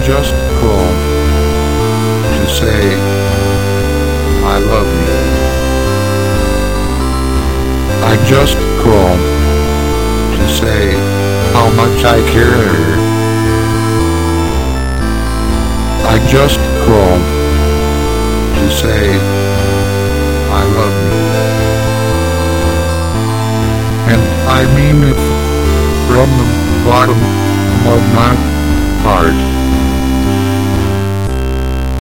just called to say I love you. I just called to say how much I care. I just called to say I love you. And I mean it from the bottom of my heart.